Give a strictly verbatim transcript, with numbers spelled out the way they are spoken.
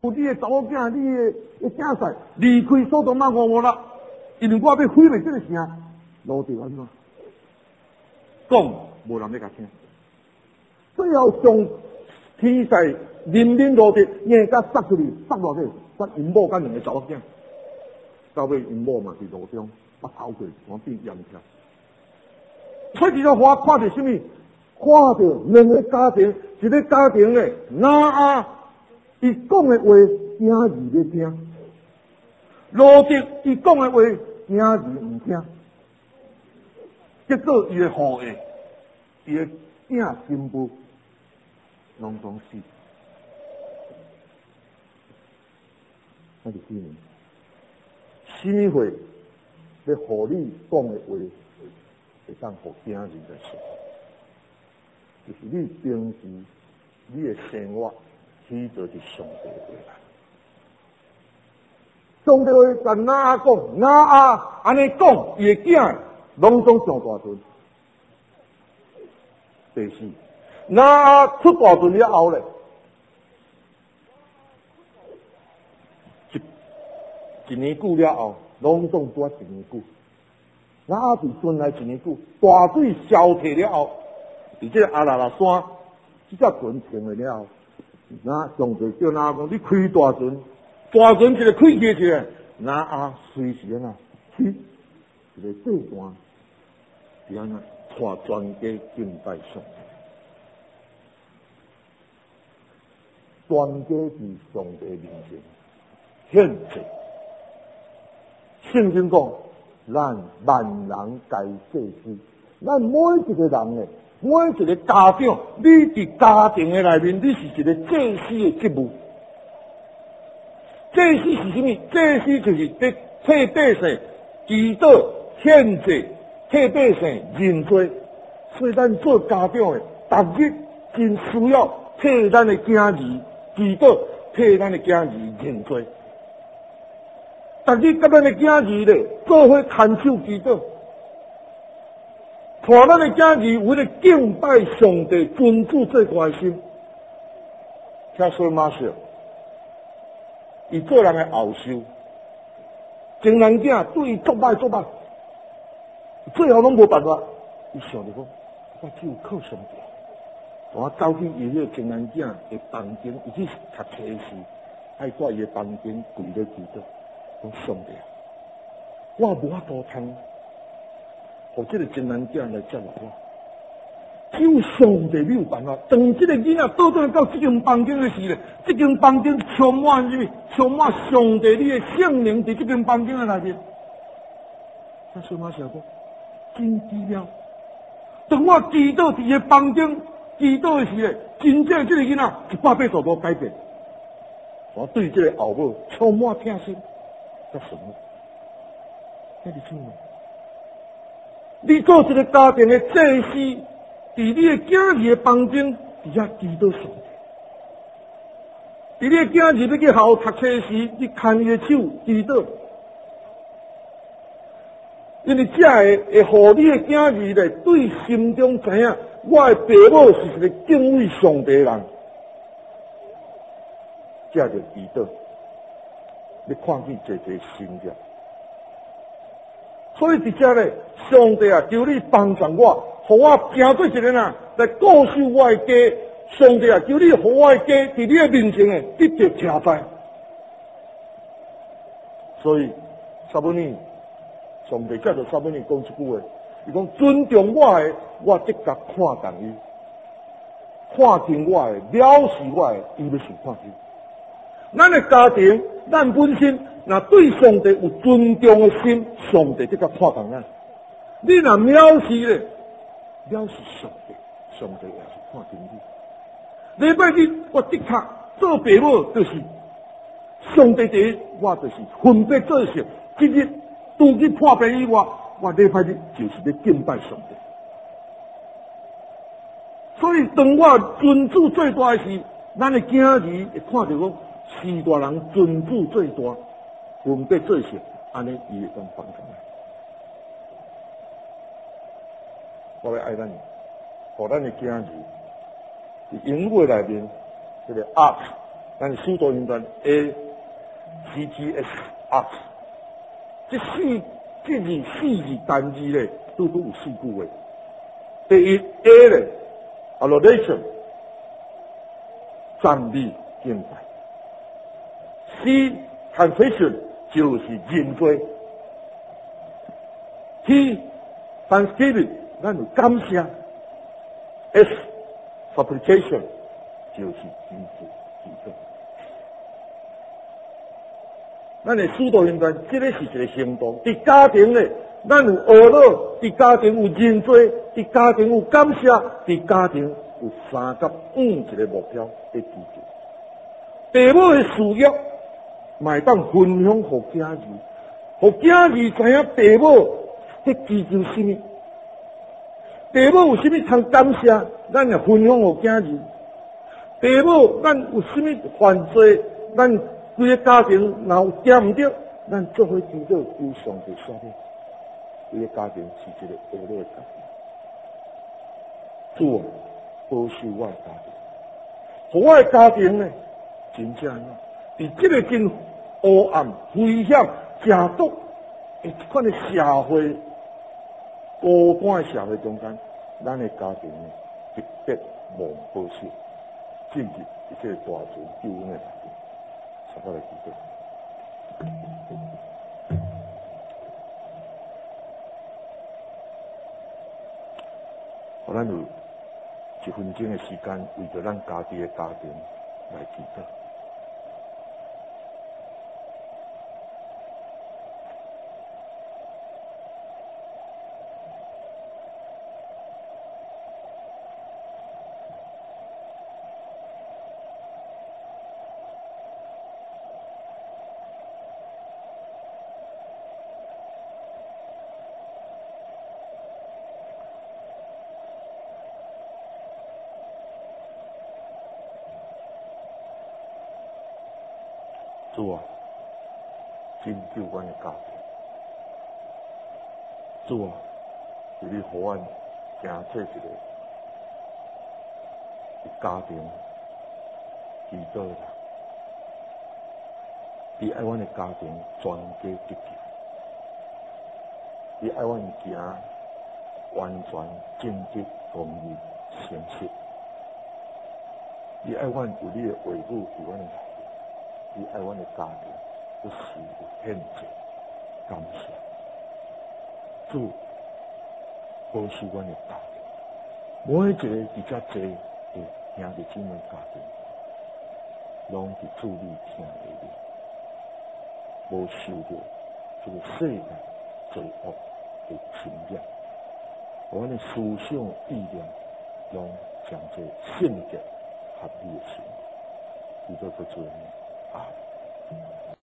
有你的查某囝，你的的囝婿离开所多玛五五啦，因为我要毁灭这个城，路得安怎？讲无人要甲听，最后上天使人民路得硬甲塞出去，塞落去，塞因某甲两个查某囝，到尾因某嘛是路中把头过，我变炎跳。所以这个花看到什么？看到两个家庭，一个家庭的那啊，伊讲的话，囝儿要听；罗德伊讲的话，囝儿唔听。结果伊的后裔，伊的囝新妇，拢总死。那是几年？什么话？要互你讲的话，会当互囝儿来说。就是你平时你的生活起做是上帝的话，上帝话甲哪阿讲，哪阿安尼讲，伊的囝拢总上大阵。第四，哪阿出大阵了后咧，一一年久了后，拢总多一年久。哪阿对孙来一年久，大水消退了后。伫这个阿拉拉山，即只船停了了后，那上帝叫那讲，你开大船，大船一个开起起来，那啊随时啊去一个祭坛，是安那带全家敬拜上帝，全家伫上帝面前献祭。圣经讲，咱万人该祭司，咱每一个人呢。每一个家长，你伫家庭的内面，你是一个祭司的职务。祭司是什么？祭司就是伫替百姓祈祷、献祭、替百姓认罪。所以咱做家长的，逐日真需要替咱的囝儿祈祷，替咱的囝儿认罪。逐日甲咱的囝儿咧做伙牵手祈祷。带咱的囝儿为了敬拜上帝、尊主最大的心，听说马少，伊做人的后修，情人囝对伊作歹作歹，最后拢无办法，伊想着讲，我只有靠上帝。我走去伊迄个情人囝的房间，伊去读册时，爱在伊的房间跪咧祈祷，讲上帝，我无法度通。互这个真人囝来接纳我，只有上帝没有办法。当这个囡仔倒转到这间房间的时咧，这间房间充满什么？充满上帝你的圣灵在这间房间的内面。那所以马小讲，真奇妙。当我祈祷伫个房间祈祷的时咧，真正这个囡仔一百八十度改变。我对这个后母充满疼惜，甲什么？那是什么？你做一个家庭的祭司，伫你的囝儿的房间底下祈祷上帝；伫你的囝儿要去学校读册时，你牵伊的手祈祷，因为这会会互你的囝儿咧对心中知影，我的爸母是一个敬畏上帝的人，这就祈祷，你看见这这心着。所以伫遮咧，上帝啊，求你帮助我，互我行做一个人来固守我的家。上帝啊，求你互我的家伫你的面前诶得到称赞。所以撒母耳，上帝叫做撒母耳讲一句话，伊讲尊重我的，我即刻看重伊；看轻我的，藐视我的，伊要受看轻。咱的家庭，咱本身。若对上帝有尊重的心，上帝即刻看重咱。你若藐视咧，藐视上帝，上帝也是看重你。礼拜日我的确做父母，就是上帝第一，我就是分别做事。今日拄去破病以外，我礼拜日就是咧敬拜上帝。所以当我尊主最大时，咱的囝儿会看到讲，四大人尊主最大。分别做事，安尼伊会当帮助咱。我要爱咱，互咱的囝儿，伫英语内面，这个 art 咱许多人团 A C G S Art， 这四这字四字单字咧，都都有四句话。第一 A 咧 ，adoration， 赞美敬拜。C confession 就是认罪。T thanksgiving 咱有感谢。S supplication 就是祈求祈祷。咱的许多人团，这个是一个行动。伫家庭咧，咱有学乐；伫家庭有认罪；伫家庭有感谢；伫家庭有三甲五一个目标的追求。父母的事业，嘛会当分享互囝儿，互囝儿知影父母在追求什么。父母有什么通感谢，咱也分享互囝儿。父母咱有什么犯罪，咱规个家庭若有掂唔着，咱做伙祈祷求上帝赦免。规个家庭是一个和乐的家庭。主啊，保守我的家庭，互我的家庭呢，真正啊，伫这个真黑暗、危险、正毒的一款的社会。孤单的社会中间，咱的家庭呢，特别无保守，进入一个大罪救恩的大庭，才到来祈祷。互咱有一分钟的时间，为着咱家己的家庭来祈祷。主啊，拯救阮的家庭。主啊，是你互阮行做一个家庭祈祷啦。你爱阮的家庭全家得救，你爱阮行完全正直、公义、诚实。你爱阮有你的话语伫阮的内面。你爱阮的家庭，不时有献祭、感谢。主保守阮的家庭，每一个比较济的兄弟姊妹家庭，拢是主你听的哩，无受到这个世界罪恶的侵染。阮的思想意念，拢将这圣洁合理的心，伊都做做呢。啊。